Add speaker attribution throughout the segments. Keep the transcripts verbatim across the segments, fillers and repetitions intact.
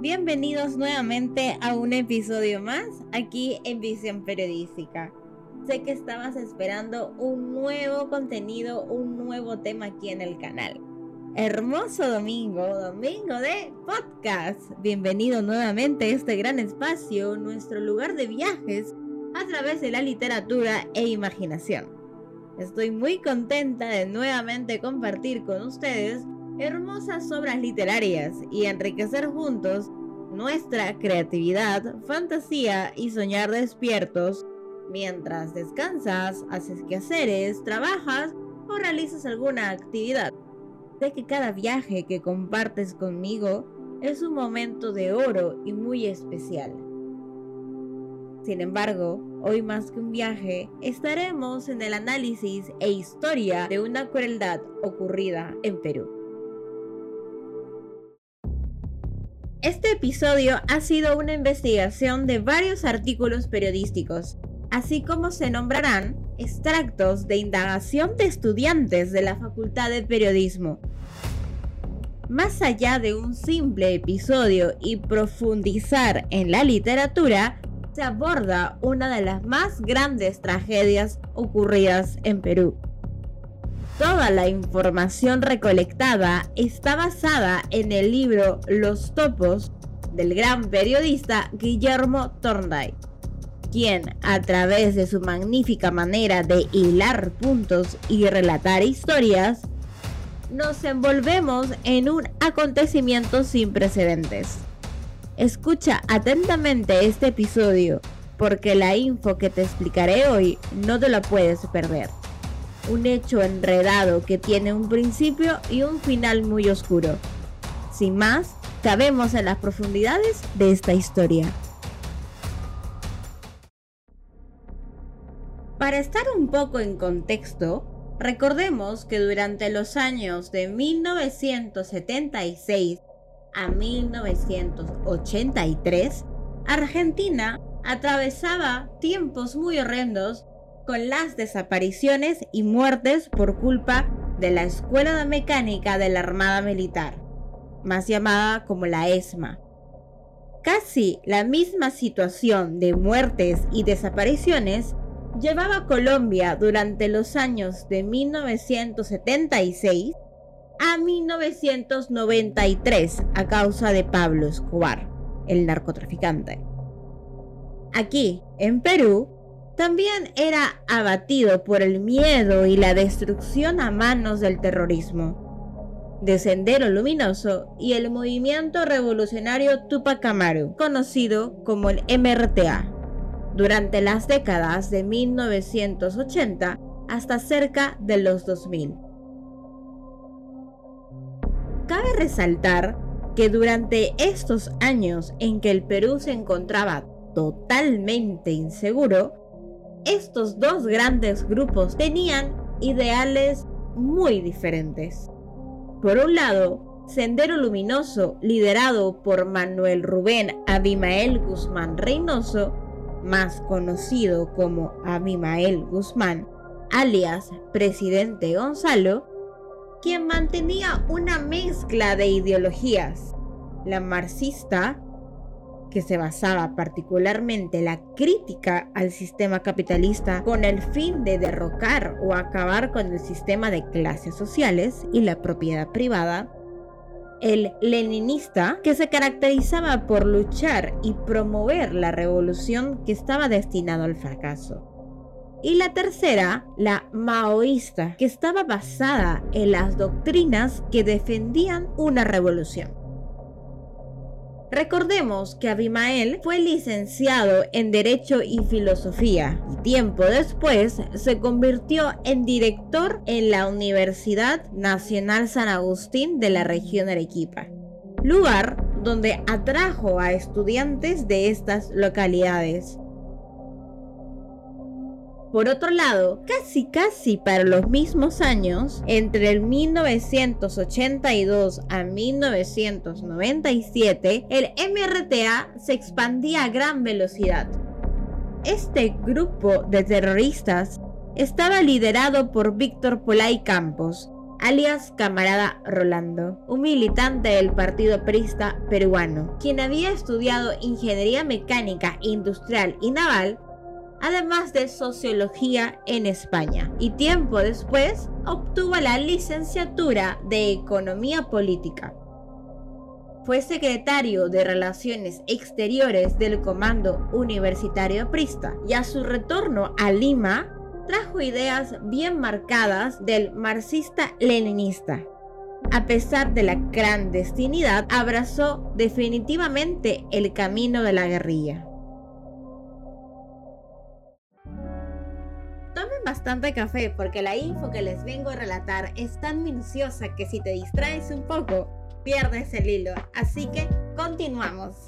Speaker 1: Bienvenidos nuevamente a un episodio más aquí en Visión Periodística. Sé que estabas esperando un nuevo contenido, un nuevo tema aquí en el canal. Hermoso domingo, domingo de podcast. Bienvenido nuevamente a este gran espacio, nuestro lugar de viajes a través de la literatura e imaginación. Estoy muy contenta de nuevamente compartir con ustedes hermosas obras literarias y enriquecer juntos nuestra creatividad, fantasía y soñar despiertos mientras descansas, haces quehaceres, trabajas o realizas alguna actividad. Sé que cada viaje que compartes conmigo es un momento de oro y muy especial. Sin embargo, hoy más que un viaje, estaremos en el análisis e historia de una crueldad ocurrida en Perú. Este episodio ha sido una investigación de varios artículos periodísticos, así como se nombrarán extractos de indagación de estudiantes de la Facultad de Periodismo. Más allá de un simple episodio y profundizar en la literatura, se aborda una de las más grandes tragedias ocurridas en Perú. Toda la información recolectada está basada en el libro Los Topos del gran periodista Guillermo Thorndike, quien, a través de su magnífica manera de hilar puntos y relatar historias, nos envolvemos en un acontecimiento sin precedentes. Escucha atentamente este episodio, porque la info que te explicaré hoy no te la puedes perder. Un hecho enredado que tiene un principio y un final muy oscuro. Sin más, cabemos en las profundidades de esta historia. Para estar un poco en contexto, recordemos que durante los años de mil novecientos setenta y seis a mil novecientos ochenta y tres, Argentina atravesaba tiempos muy horrendos con las desapariciones y muertes por culpa de la Escuela de Mecánica de la Armada Militar, más llamada como la ESMA. Casi la misma situación de muertes y desapariciones llevaba a Colombia durante los años de mil novecientos setenta y seis a mil novecientos noventa y tres a causa de Pablo Escobar, el narcotraficante. Aquí, en Perú, también era abatido por el miedo y la destrucción a manos del terrorismo, de Sendero Luminoso y el movimiento revolucionario Túpac Amaru, conocido como el M R T A, durante las décadas de mil novecientos ochenta hasta cerca de los dos mil. Cabe resaltar que durante estos años en que el Perú se encontraba totalmente inseguro, estos dos grandes grupos tenían ideales muy diferentes. Por un lado, Sendero Luminoso, liderado por Manuel Rubén Abimael Guzmán Reynoso, más conocido como Abimael Guzmán, alias Presidente Gonzalo, quien mantenía una mezcla de ideologías, la marxista, que se basaba particularmente en la crítica al sistema capitalista con el fin de derrocar o acabar con el sistema de clases sociales y la propiedad privada, el leninista, que se caracterizaba por luchar y promover la revolución que estaba destinado al fracaso, y la tercera, la maoísta, que estaba basada en las doctrinas que defendían una revolución. Recordemos que Abimael fue licenciado en Derecho y Filosofía y tiempo después se convirtió en director en la Universidad Nacional San Agustín de la región Arequipa, lugar donde atrajo a estudiantes de estas localidades. Por otro lado, casi casi para los mismos años, entre el mil novecientos ochenta y dos a mil novecientos noventa y siete, el M R T A se expandía a gran velocidad. Este grupo de terroristas estaba liderado por Víctor Polay Campos, alias Camarada Rolando, un militante del Partido Aprista peruano, quien había estudiado ingeniería mecánica industrial y naval, además de sociología en España, y tiempo después obtuvo la licenciatura de Economía Política. Fue secretario de Relaciones Exteriores del Comando Universitario Aprista y a su retorno a Lima trajo ideas bien marcadas del marxista-leninista. A pesar de la clandestinidad, abrazó definitivamente el camino de la guerrilla. Tomen bastante café porque la info que les vengo a relatar es tan minuciosa que si te distraes un poco, pierdes el hilo. Así que continuamos.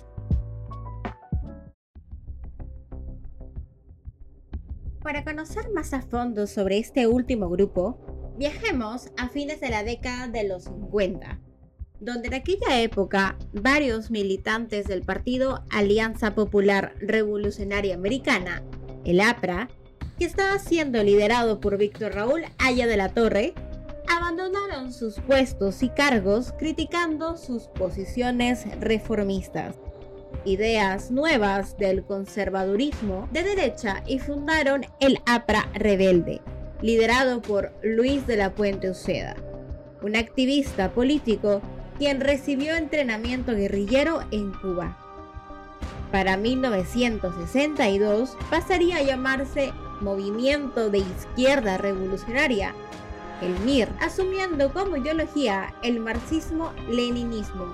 Speaker 1: Para conocer más a fondo sobre este último grupo, viajemos a fines de la década de los cincuenta, donde en aquella época varios militantes del Partido Alianza Popular Revolucionaria Americana, el APRA, que estaba siendo liderado por Víctor Raúl Haya de la Torre, abandonaron sus puestos y cargos criticando sus posiciones reformistas, ideas nuevas del conservadurismo de derecha, y fundaron el APRA Rebelde, liderado por Luis de la Puente Uceda, un activista político quien recibió entrenamiento guerrillero en Cuba. Para mil novecientos sesenta y dos pasaría a llamarse Movimiento de Izquierda Revolucionaria, el M I R, asumiendo como ideología el marxismo-leninismo.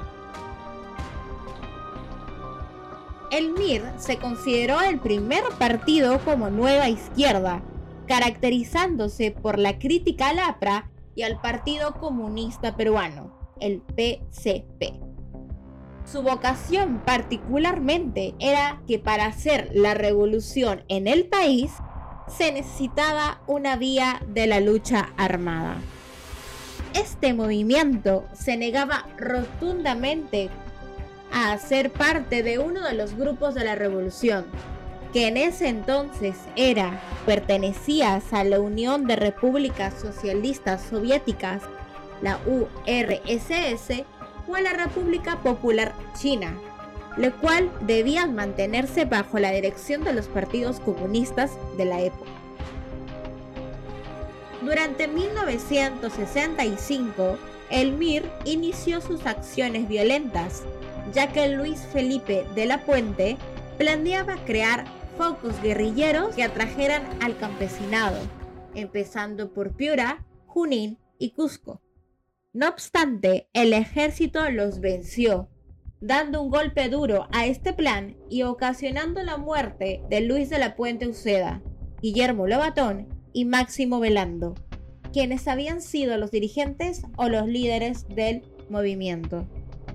Speaker 1: El M I R se consideró el primer partido como nueva izquierda, caracterizándose por la crítica al APRA y al Partido Comunista Peruano, el P C P. Su vocación particularmente era que para hacer la revolución en el país se necesitaba una vía de la lucha armada. Este movimiento se negaba rotundamente a ser parte de uno de los grupos de la revolución, que en ese entonces era, pertenecía a la Unión de Repúblicas Socialistas Soviéticas, la U R S S, o a la República Popular China, lo cual debían mantenerse bajo la dirección de los partidos comunistas de la época. Durante mil novecientos sesenta y cinco, el M I R inició sus acciones violentas, ya que Luis Felipe de la Puente planeaba crear focos guerrilleros que atrajeran al campesinado, empezando por Piura, Junín y Cusco. No obstante, el ejército los venció, dando un golpe duro a este plan y ocasionando la muerte de Luis de la Puente Uceda, Guillermo Lobatón y Máximo Velando, quienes habían sido los dirigentes o los líderes del movimiento.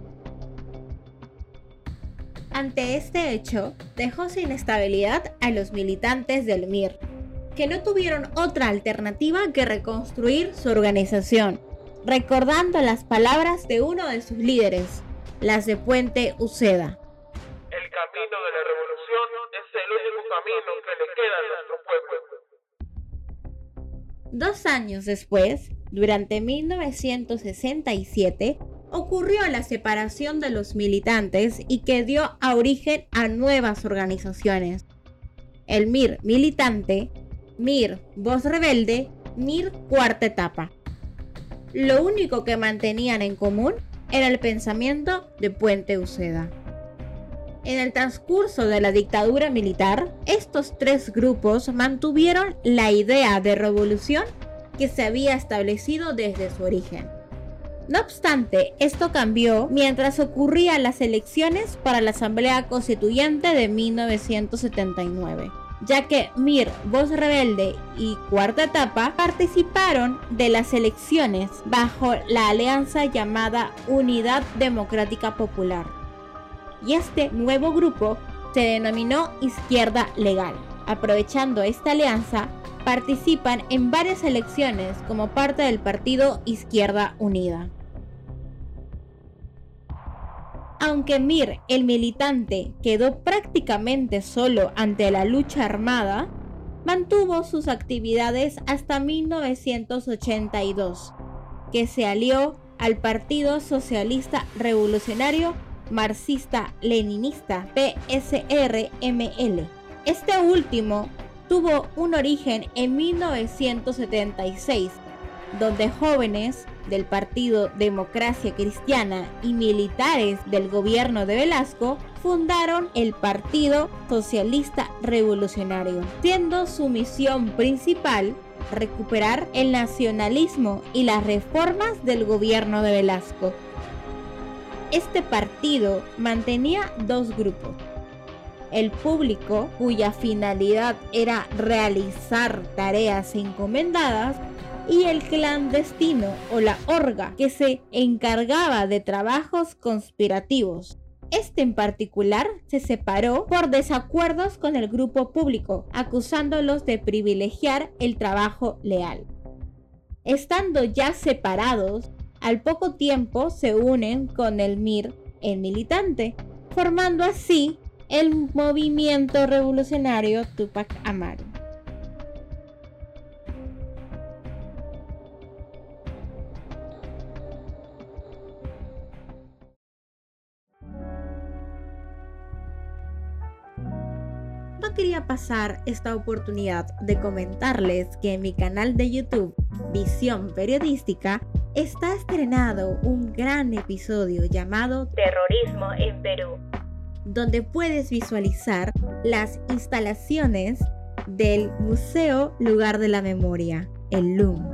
Speaker 1: Ante este hecho, dejó sin estabilidad a los militantes del M I R, que no tuvieron otra alternativa que reconstruir su organización, recordando las palabras de uno de sus líderes, las de Puente Uceda.
Speaker 2: El camino de la revolución es el único camino que le queda a nuestro pueblo.
Speaker 1: Dos años después, durante mil novecientos sesenta y siete, ocurrió la separación de los militantes y que dio a origen a nuevas organizaciones. El M I R militante, M I R Voz Rebelde, M I R Cuarta Etapa. Lo único que mantenían en común era el pensamiento de Puente Uceda. En el transcurso de la dictadura militar, estos tres grupos mantuvieron la idea de revolución que se había establecido desde su origen. No obstante, esto cambió mientras ocurrían las elecciones para la Asamblea Constituyente de mil novecientos setenta y nueve, ya que M I R, Voz Rebelde y Cuarta Etapa participaron de las elecciones bajo la alianza llamada Unidad Democrática Popular. Y este nuevo grupo se denominó Izquierda Legal. Aprovechando esta alianza, participan en varias elecciones como parte del partido Izquierda Unida. Aunque M I R, el militante, quedó prácticamente solo ante la lucha armada, mantuvo sus actividades hasta mil novecientos ochenta y dos, que se alió al Partido Socialista Revolucionario Marxista-Leninista, P S R M L. Este último tuvo un origen en mil novecientos setenta y seis, donde jóvenes del Partido Democracia Cristiana y militares del gobierno de Velasco fundaron el Partido Socialista Revolucionario, siendo su misión principal recuperar el nacionalismo y las reformas del gobierno de Velasco. Este partido mantenía dos grupos: el público, cuya finalidad era realizar tareas encomendadas, y el clandestino o la orga, que se encargaba de trabajos conspirativos. Este en particular se separó por desacuerdos con el grupo público, acusándolos de privilegiar el trabajo leal. Estando ya separados, al poco tiempo se unen con el M I R, el militante, formando así el movimiento revolucionario Túpac Amaru. No quería pasar esta oportunidad de comentarles que en mi canal de YouTube Visión Periodística está estrenado un gran episodio llamado Terrorismo en Perú, donde puedes visualizar las instalaciones del Museo Lugar de la Memoria, el L U M.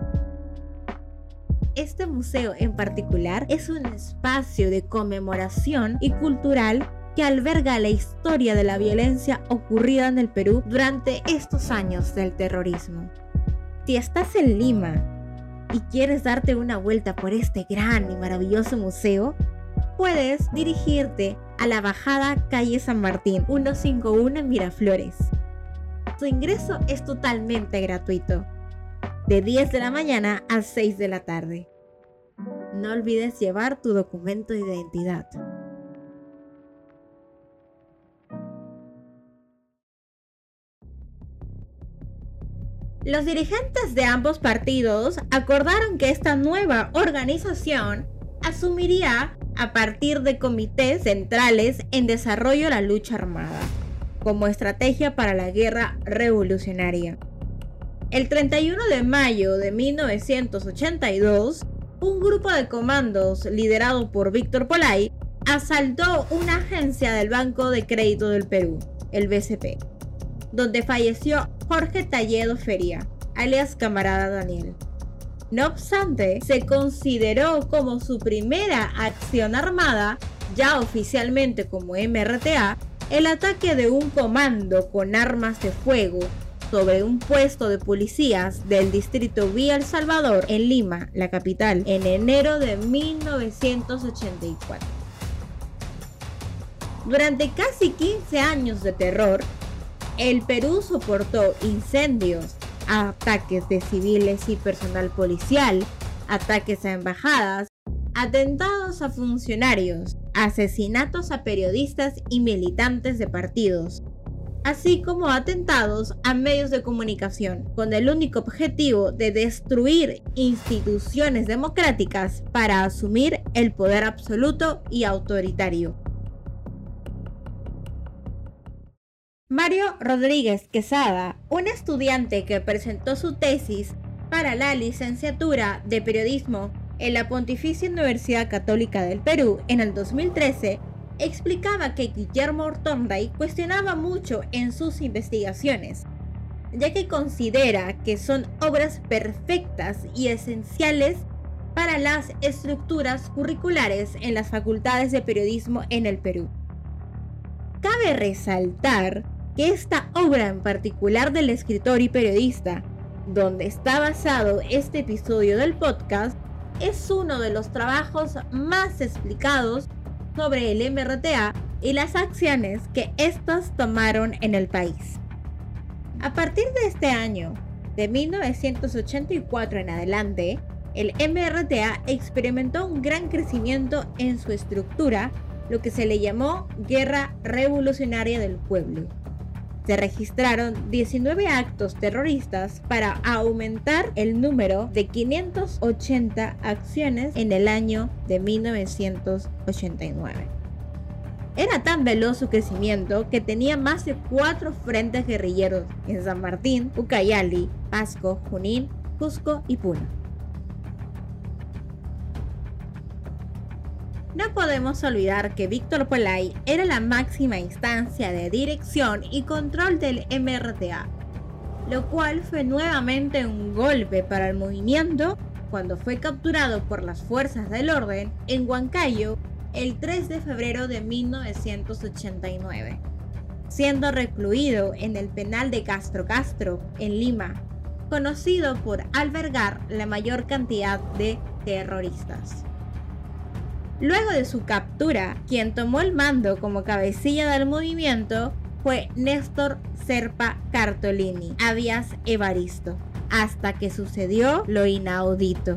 Speaker 1: Este museo en particular es un espacio de conmemoración y cultural que alberga la historia de la violencia ocurrida en el Perú durante estos años del terrorismo. Si estás en Lima y quieres darte una vuelta por este gran y maravilloso museo, puedes dirigirte a la bajada calle San Martín ciento cincuenta y uno en Miraflores. Su ingreso es totalmente gratuito, de diez de la mañana a seis de la tarde. No olvides llevar tu documento de identidad. Los dirigentes de ambos partidos acordaron que esta nueva organización asumiría a partir de comités centrales en desarrollo de la lucha armada, como estrategia para la guerra revolucionaria. El treinta y uno de mayo de mil novecientos ochenta y dos, un grupo de comandos liderado por Víctor Polay asaltó una agencia del Banco de Crédito del Perú, el B C P, donde falleció Jorge Talledo Feria, alias Camarada Daniel. No obstante, se consideró como su primera acción armada, ya oficialmente como M R T A, el ataque de un comando con armas de fuego sobre un puesto de policías del distrito Villa El Salvador en Lima, la capital, en enero de mil novecientos ochenta y cuatro. Durante casi quince años de terror, el Perú soportó incendios, ataques de civiles y personal policial, ataques a embajadas, atentados a funcionarios, asesinatos a periodistas y militantes de partidos, así como atentados a medios de comunicación, con el único objetivo de destruir instituciones democráticas para asumir el poder absoluto y autoritario. Mario Rodríguez Quesada, un estudiante que presentó su tesis para la licenciatura de periodismo en la Pontificia Universidad Católica del Perú en el dos mil trece, explicaba que Guillermo Hortonday cuestionaba mucho en sus investigaciones, ya que considera que son obras perfectas y esenciales para las estructuras curriculares en las facultades de periodismo en el Perú. Cabe resaltar que esta obra en particular del escritor y periodista, donde está basado este episodio del podcast, es uno de los trabajos más explicados sobre el M R T A y las acciones que éstas tomaron en el país. A partir de este año, de mil novecientos ochenta y cuatro en adelante, el M R T A experimentó un gran crecimiento en su estructura, lo que se le llamó Guerra Revolucionaria del Pueblo. Se registraron diecinueve actos terroristas para aumentar el número de quinientas ochenta acciones en el año de mil novecientos ochenta y nueve. Era tan veloz su crecimiento que tenía más de cuatro frentes guerrilleros en San Martín, Ucayali, Pasco, Junín, Cusco y Puno. No podemos olvidar que Víctor Polay era la máxima instancia de dirección y control del M R T A, lo cual fue nuevamente un golpe para el movimiento cuando fue capturado por las fuerzas del orden en Huancayo el tres de febrero de mil novecientos ochenta y nueve, siendo recluido en el penal de Castro Castro, en Lima, conocido por albergar la mayor cantidad de terroristas. Luego de su captura, quien tomó el mando como cabecilla del movimiento fue Néstor Serpa Cartolini, alias Evaristo, hasta que sucedió lo inaudito.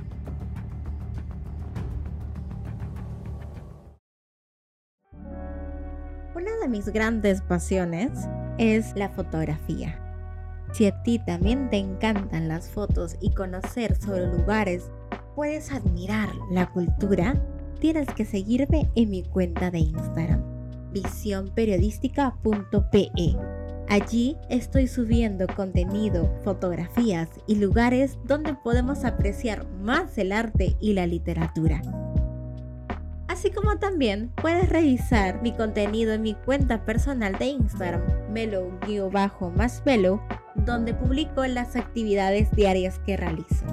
Speaker 1: Una de mis grandes pasiones es la fotografía. Si a ti también te encantan las fotos y conocer sobre lugares, puedes admirar la cultura, tienes que seguirme en mi cuenta de Instagram, visión periodística punto pe. Allí estoy subiendo contenido, fotografías y lugares donde podemos apreciar más el arte y la literatura. Así como también puedes revisar mi contenido en mi cuenta personal de Instagram, melo-masmelo, donde publico las actividades diarias que realizo.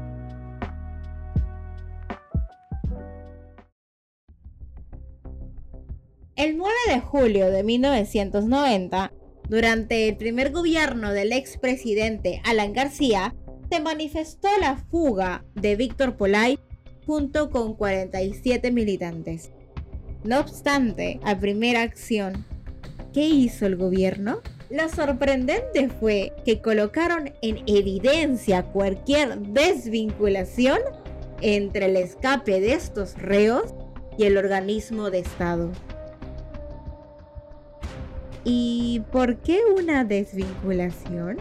Speaker 1: El nueve de julio de mil novecientos noventa, durante el primer gobierno del expresidente Alan García, se manifestó la fuga de Víctor Polay junto con cuarenta y siete militantes. No obstante, a primera acción, ¿qué hizo el gobierno? Lo sorprendente fue que colocaron en evidencia cualquier desvinculación entre el escape de estos reos y el organismo de Estado. ¿Y por qué una desvinculación?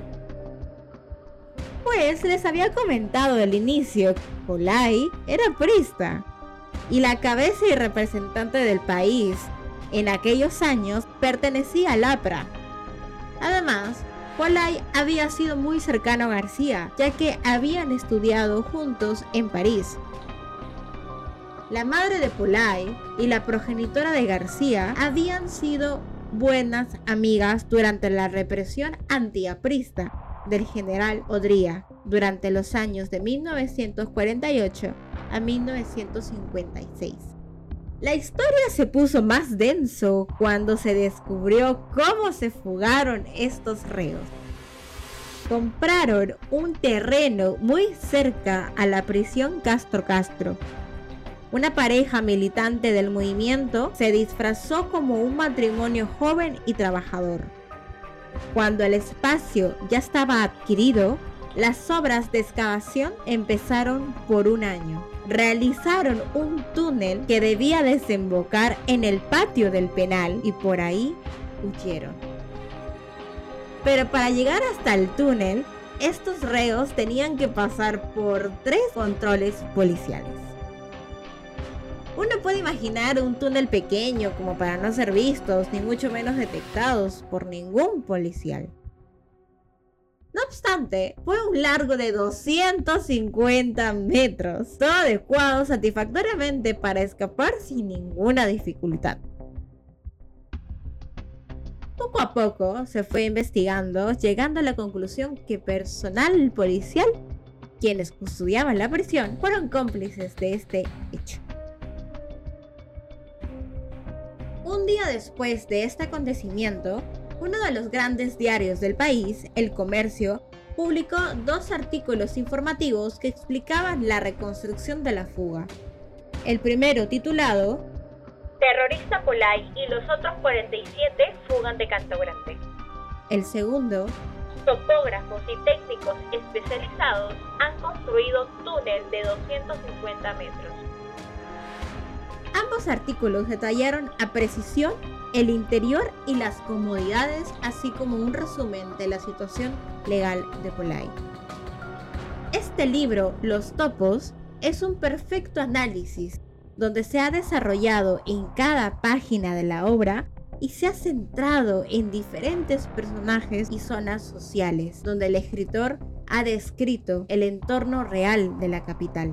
Speaker 1: Pues les había comentado al inicio que Polay era priista y la cabeza y representante del país en aquellos años pertenecía al A P R A. Además, Polay había sido muy cercano a García, ya que habían estudiado juntos en París. La madre de Polay y la progenitora de García habían sido buenas amigas durante la represión antiaprista del general Odría durante los años de mil novecientos cuarenta y ocho a mil novecientos cincuenta y seis. La historia se puso más denso cuando se descubrió cómo se fugaron estos reos. Compraron un terreno muy cerca a la prisión Castro Castro. Una pareja militante del movimiento se disfrazó como un matrimonio joven y trabajador. Cuando el espacio ya estaba adquirido, las obras de excavación empezaron por un año. Realizaron un túnel que debía desembocar en el patio del penal y por ahí huyeron. Pero para llegar hasta el túnel, estos reos tenían que pasar por tres controles policiales. Uno puede imaginar un túnel pequeño como para no ser vistos, ni mucho menos detectados por ningún policial. No obstante, fue un largo de doscientos cincuenta metros, todo adecuado satisfactoriamente para escapar sin ninguna dificultad. Poco a poco se fue investigando, llegando a la conclusión que personal policial, quienes custodiaban la prisión, fueron cómplices de este hecho. Un día después de este acontecimiento, uno de los grandes diarios del país, El Comercio, publicó dos artículos informativos que explicaban la reconstrucción de la fuga. El primero, titulado
Speaker 3: Terrorista Polay y los otros cuarenta y siete fugan de Canto Grande.
Speaker 1: El segundo,
Speaker 3: Topógrafos y técnicos especializados han construido túnel de doscientos cincuenta metros.
Speaker 1: Ambos artículos detallaron a precisión el interior y las comodidades, así como un resumen de la situación legal de Polay. Este libro, Los Topos, es un perfecto análisis donde se ha desarrollado en cada página de la obra y se ha centrado en diferentes personajes y zonas sociales, donde el escritor ha descrito el entorno real de la capital.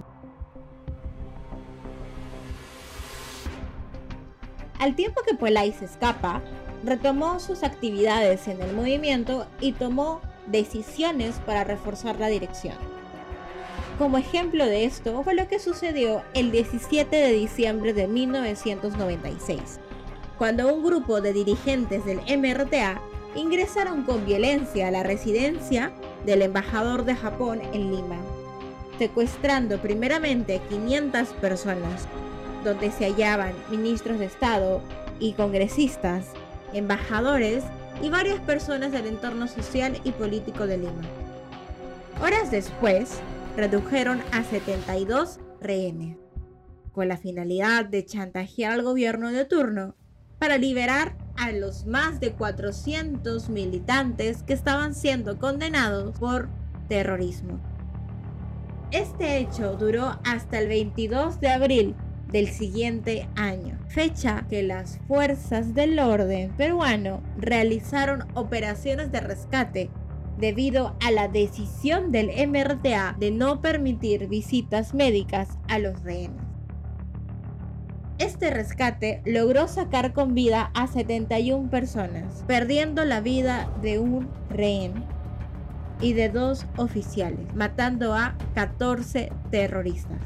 Speaker 1: Al tiempo que Polay se escapa, retomó sus actividades en el movimiento y tomó decisiones para reforzar la dirección. Como ejemplo de esto fue lo que sucedió el diecisiete de diciembre de mil novecientos noventa y seis, cuando un grupo de dirigentes del M R T A ingresaron con violencia a la residencia del embajador de Japón en Lima, secuestrando primeramente quinientas personas, donde se hallaban ministros de Estado y congresistas, embajadores y varias personas del entorno social y político de Lima. Horas después, redujeron a setenta y dos rehenes, con la finalidad de chantajear al gobierno de turno para liberar a los más de cuatrocientos militantes que estaban siendo condenados por terrorismo. Este hecho duró hasta el veintidós de abril del siguiente año, fecha que las fuerzas del orden peruano realizaron operaciones de rescate debido a la decisión del M R T A de no permitir visitas médicas a los rehenes. Este rescate logró sacar con vida a setenta y una personas, perdiendo la vida de un rehén y de dos oficiales, matando a catorce terroristas.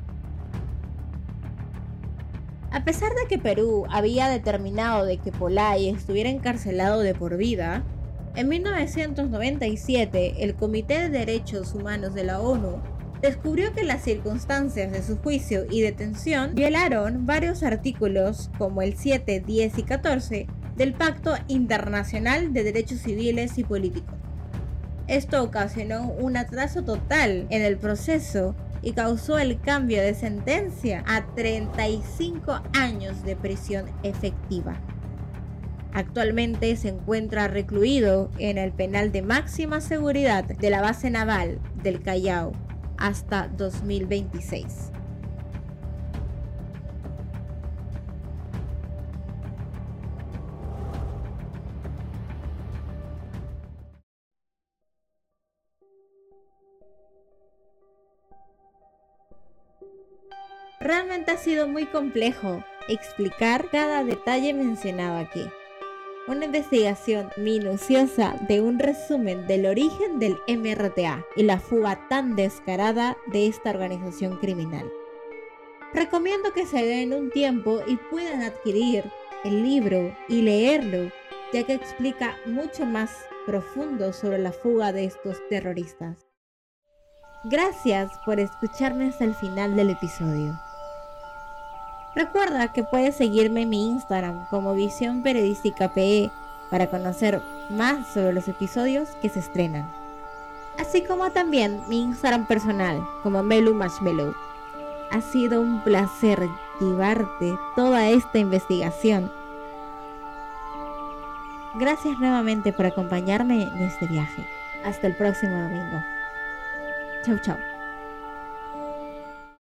Speaker 1: A pesar de que Perú había determinado de que Polay estuviera encarcelado de por vida, en mil novecientos noventa y siete el Comité de Derechos Humanos de la ONU descubrió que las circunstancias de su juicio y detención violaron varios artículos como el siete, diez y catorce del Pacto Internacional de Derechos Civiles y Políticos. Esto ocasionó un atraso total en el proceso y causó el cambio de sentencia a treinta y cinco años de prisión efectiva. Actualmente se encuentra recluido en el penal de máxima seguridad de la base naval del Callao hasta dos mil veintiséis. Realmente ha sido muy complejo explicar cada detalle mencionado aquí. Una investigación minuciosa de un resumen del origen del M R T A y la fuga tan descarada de esta organización criminal. Recomiendo que se den un tiempo y puedan adquirir el libro y leerlo, ya que explica mucho más profundo sobre la fuga de estos terroristas. Gracias por escucharme hasta el final del episodio. Recuerda que puedes seguirme en mi Instagram como Visión Periodística P E para conocer más sobre los episodios que se estrenan. Así como también mi Instagram personal como Melu Marshmello. Ha sido un placer llevarte toda esta investigación. Gracias nuevamente por acompañarme en este viaje. Hasta el próximo domingo. Chau chau.